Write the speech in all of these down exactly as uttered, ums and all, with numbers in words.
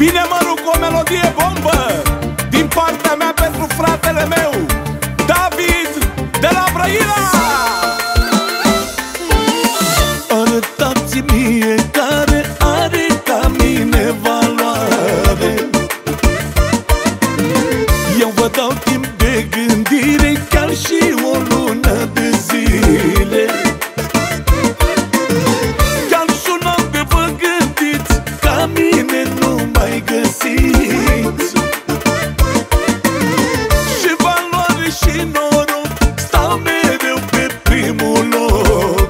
Vine mărul cu o melodie bombă din partea mea pentru fratele meu David de la Brăila. Arătați mie care are ca mine valoare. Eu vă dau timp de gândire, chiar și o lună de zile. Chiar și un an de vă gândiți, ca mine nu mai găsiți. Și valoare și noroc stau mereu pe primul loc.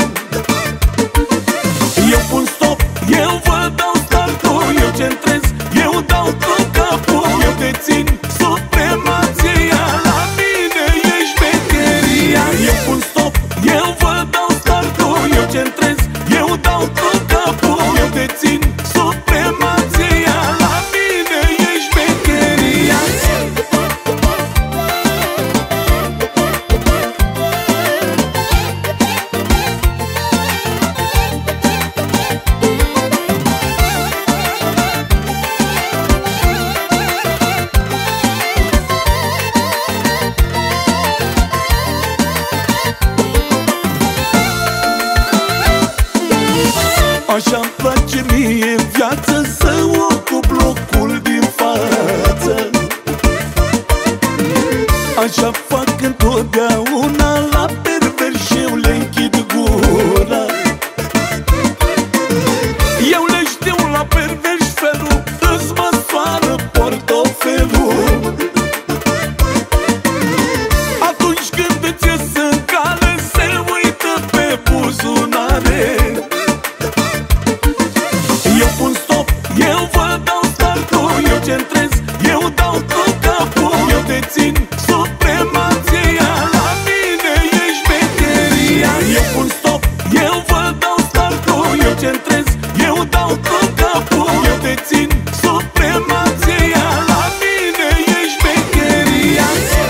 Eu pun stop, eu vă dau startul, eu centrez, eu dau tot capul. Eu dețin supremația, la mine e șmecheria. Eu pun stop, eu vă dau startul, eu centrez, eu dau tot capul. Eu dețin supremația, la mine e șmecheria. Așa-mi place mie viață, să ocup locul din față. Așa fac întotdeauna, la pervers și eu le închid gura. Eu le știu la pervers felul, îți măsoară portofelul. Atunci când îți ies în cale, se uită pe buzunare. Eu pun stop, eu vă dau startul, eu centrez, eu dau tot capul. Eu dețin supremația, la mine e șmecheria. Eu pun stop, eu vă dau startul, eu centrez, eu dau tot capul. Eu dețin supremația, la mine e șmecheria.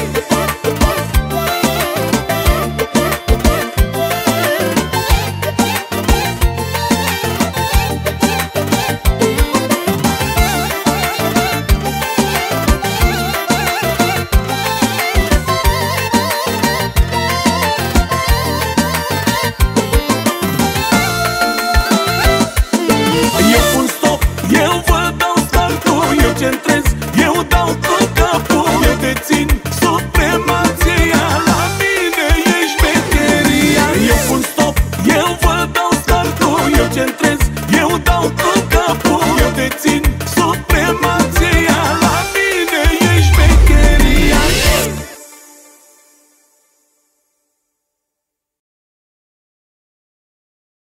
Eu pun stop, eu vă dau startul, eu centrez, eu dau tot capul. Eu dețin supremația, la mine e șmecheria. Eu pun stop, eu vă dau startul, eu centrez, eu dau tot capul. Eu dețin